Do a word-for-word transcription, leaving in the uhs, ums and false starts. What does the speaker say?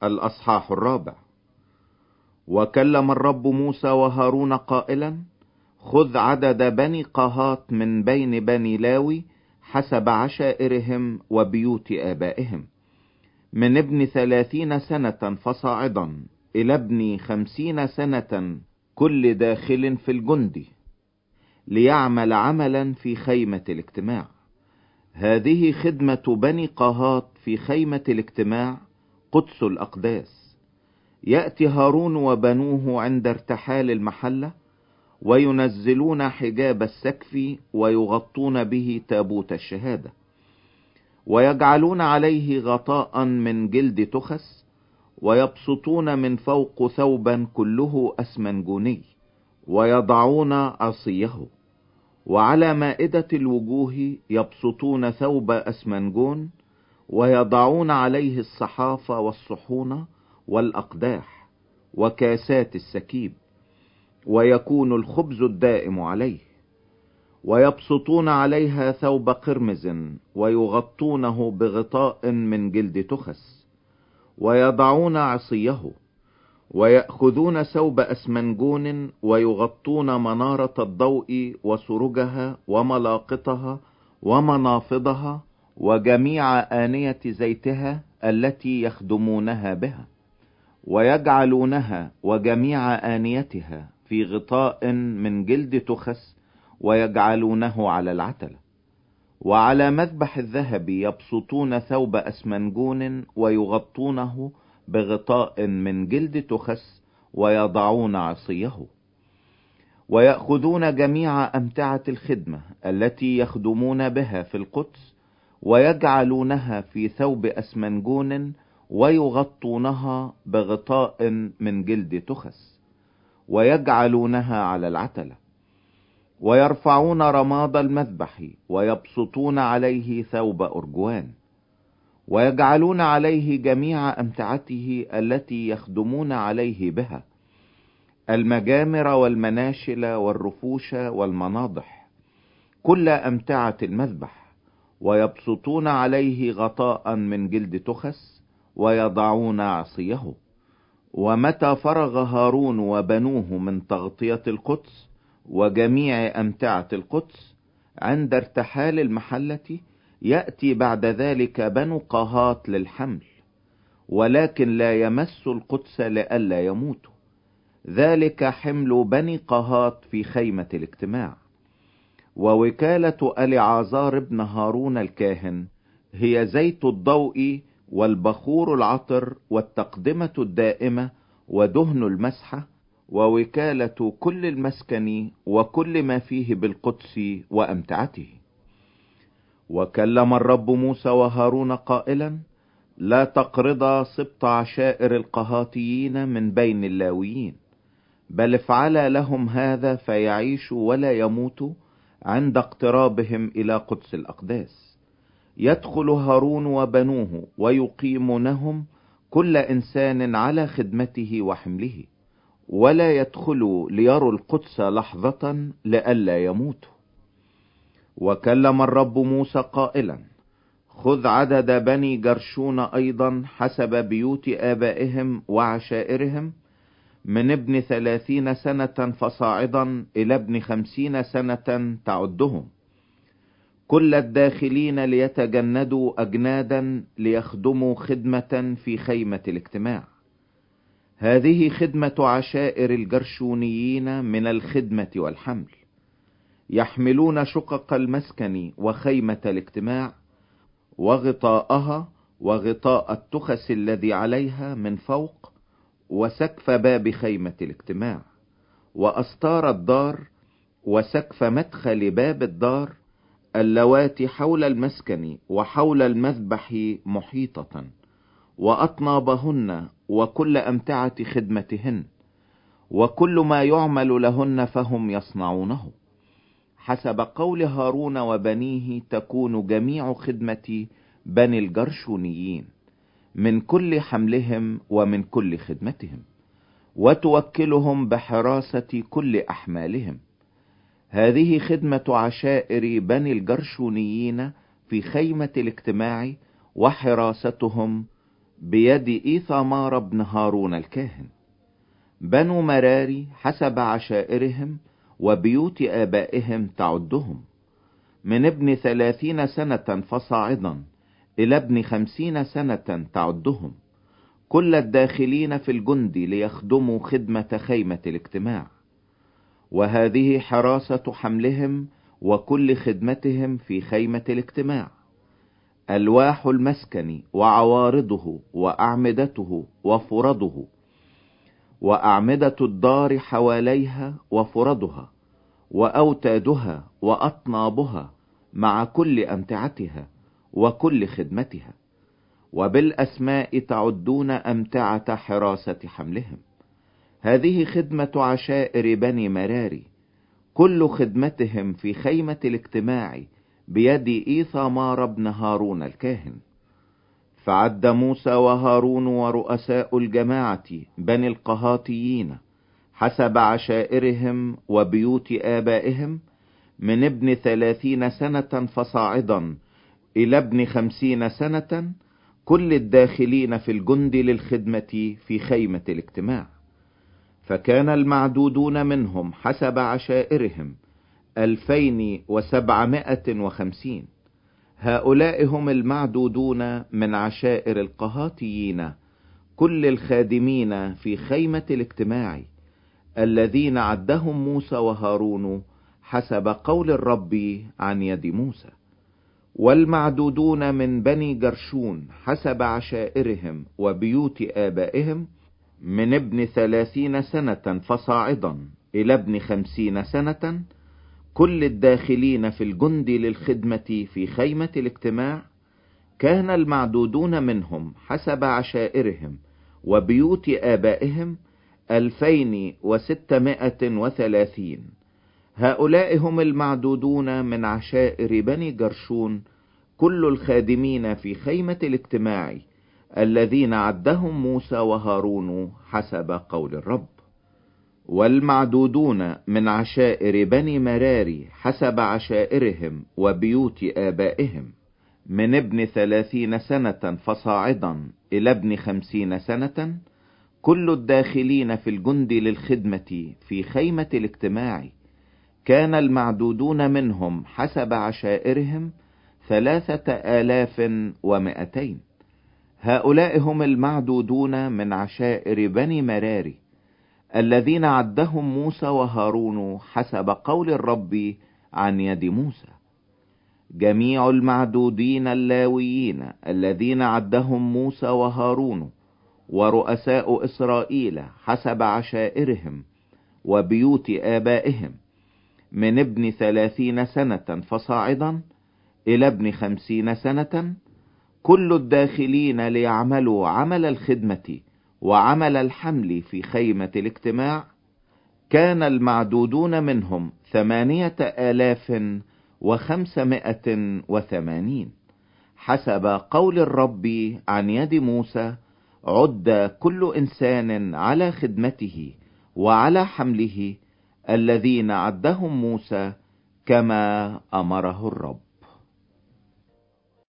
الأصحاح الرابع. وكلم الرب موسى وهارون قائلا: خذ عدد بني قهات من بين بني لاوي حسب عشائرهم وبيوت آبائهم، من ابن ثلاثين سنة فصاعدا إلى ابن خمسين سنة، كل داخل في الجند، ليعمل عملا في خيمة الاجتماع. هذه خدمة بني قهات في خيمة الاجتماع، قدس الأقداس. يأتي هارون وبنوه عند ارتحال المحلة، وينزلون حجاب السقف ويغطون به تابوت الشهادة، ويجعلون عليه غطاء من جلد تخس، ويبسطون من فوق ثوبا كله أسمنجوني، ويضعون عصيه. وعلى مائدة الوجوه يبسطون ثوب أسمنجون، ويضعون عليه الصحاف والصحون والأقداح وكاسات السكيب، ويكون الخبز الدائم عليه. ويبسطون عليها ثوب قرمز، ويغطونه بغطاء من جلد تخس، ويضعون عصيه. ويأخذون ثوب أسمنجون، ويغطون منارة الضوء وسرجها وملاقطها ومنافضها وجميع آنية زيتها التي يخدمونها بها، ويجعلونها وجميع آنيتها في غطاء من جلد تخس، ويجعلونه على العتلة. وعلى مذبح الذهب يبسطون ثوب أسمنجون، ويغطونه بغطاء من جلد تخس، ويضعون عصيه. ويأخذون جميع أمتعة الخدمة التي يخدمون بها في القدس، ويجعلونها في ثوب أسمنجون، ويغطونها بغطاء من جلد تخس، ويجعلونها على العتلة. ويرفعون رماد المذبح، ويبسطون عليه ثوب أرجوان، ويجعلون عليه جميع أمتعته التي يخدمون عليه بها، المجامر والمناشل والرفوش والمناضح، كل أمتعة المذبح. ويبسطون عليه غطاء من جلد تخس، ويضعون عصيه. ومتى فرغ هارون وبنوه من تغطية القدس وجميع أمتعة القدس عند ارتحال المحلة، يأتي بعد ذلك بنو قهات للحمل، ولكن لا يمس القدس لئلا يموتوا. ذلك حمل بني قهات في خيمة الاجتماع. ووكالة اليعازار ابن هارون الكاهن هي زيت الضوء والبخور العطر والتقدمة الدائمة ودهن المسحة، ووكالة كل المسكن وكل ما فيه بالقدس وأمتعته. وكلم الرب موسى وهارون قائلا: لا تقرضا سبط عشائر القهاتيين من بين اللاويين، بل افعلا لهم هذا فيعيشوا ولا يموتوا عند اقترابهم إلى قدس الأقداس. يدخل هارون وبنوه ويقيمونهم كل إنسان على خدمته وحمله، ولا يدخلوا ليروا القدس لحظة لئلا يموتوا. وكلم الرب موسى قائلا: خذ عدد بني جرشون أيضا حسب بيوت آبائهم وعشائرهم، من ابن ثلاثين سنة فصاعدا إلى ابن خمسين سنة تعدهم، كل الداخلين ليتجندوا أجنادا ليخدموا خدمة في خيمة الاجتماع. هذه خدمة عشائر الجرشونيين من الخدمة والحمل. يحملون شقق المسكن وخيمة الاجتماع وغطاءها وغطاء التخس الذي عليها من فوق، وسقف باب خيمة الاجتماع، وأستار الدار، وسقف مدخل باب الدار، اللواتي حول المسكن وحول المذبح محيطة، وأطنابهن وكل أمتعة خدمتهن، وكل ما يعمل لهن فهم يصنعونه. حسب قول هارون وبنيه تكون جميع خدمة بني الجرشونيين من كل حملهم ومن كل خدمتهم، وتوكلهم بحراسة كل أحمالهم. هذه خدمة عشائر بني الجرشونيين في خيمة الاجتماع وحراستهم بيد إيثامار بن هارون الكاهن. بنو مراري حسب عشائرهم وبيوت آبائهم تعدهم، من ابن ثلاثين سنة فصاعدا إلى ابن خمسين سنة تعدهم، كل الداخلين في الجند ليخدموا خدمة خيمة الاجتماع. وهذه حراسة حملهم وكل خدمتهم في خيمة الاجتماع: ألواح المسكن وعوارضه وأعمدته وفرضه، وأعمدة الدار حواليها وفرضها، وأوتادها وأطنابها مع كل أمتعتها وكل خدمتها. وبالأسماء تعدون أمتعة حراسة حملهم. هذه خدمة عشائر بني مراري، كل خدمتهم في خيمة الاجتماع بيد إيثامار بن هارون الكاهن. فعد موسى وهارون ورؤساء الجماعة بني القهاتيين حسب عشائرهم وبيوت آبائهم، من ابن ثلاثين سنة فصاعدا إلى ابن خمسين سنة، كل الداخلين في الجند للخدمة في خيمة الاجتماع. فكان المعدودون منهم حسب عشائرهم ألفين وسبعمائة وخمسين. هؤلاء هم المعدودون من عشائر القهاتيين، كل الخادمين في خيمة الاجتماع، الذين عدهم موسى وهارون حسب قول الرب عن يد موسى. والمعدودون من بني جرشون حسب عشائرهم وبيوت آبائهم، من ابن ثلاثين سنة فصاعدا إلى ابن خمسين سنة، كل الداخلين في الجند للخدمة في خيمة الاجتماع. كان المعدودون منهم حسب عشائرهم وبيوت آبائهم ألفين وستمائة وثلاثين. هؤلاء هم المعدودون من عشائر بني جرشون، كل الخادمين في خيمة الاجتماع، الذين عدهم موسى وهارون حسب قول الرب. والمعدودون من عشائر بني مراري حسب عشائرهم وبيوت آبائهم، من ابن ثلاثين سنة فصاعدا إلى ابن خمسين سنة، كل الداخلين في الجند للخدمة في خيمة الاجتماع. كان المعدودون منهم حسب عشائرهم ثلاثة آلاف ومائتين. هؤلاء هم المعدودون من عشائر بني مراري، الذين عدهم موسى وهارون حسب قول الرب عن يد موسى. جميع المعدودين اللاويين الذين عدهم موسى وهارون ورؤساء إسرائيل حسب عشائرهم وبيوت آبائهم، من ابن ثلاثين سنة فصاعدا إلى ابن خمسين سنة، كل الداخلين ليعملوا عمل الخدمة وعمل الحمل في خيمة الاجتماع. كان المعدودون منهم ثمانية آلاف وخمسمائة وثمانين. حسب قول الرب عن يد موسى عد كل إنسان على خدمته وعلى حمله، الذين عدهم موسى كما أمره الرب.